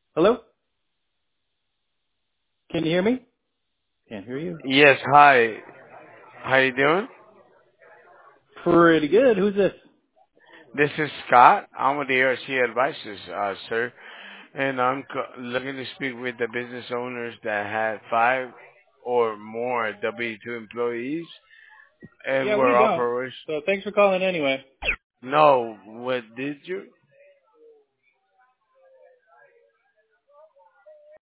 Hello? Can you hear me? Can't hear you. Yes, hi. How you doing? Pretty good. Who's this? This is Scott. I'm with the ARC Advisors, sir, and I'm looking to speak with the business owners that had 5 or more W-2 employees and Yeah, were we don't. operation. So thanks for calling anyway. No, what did you?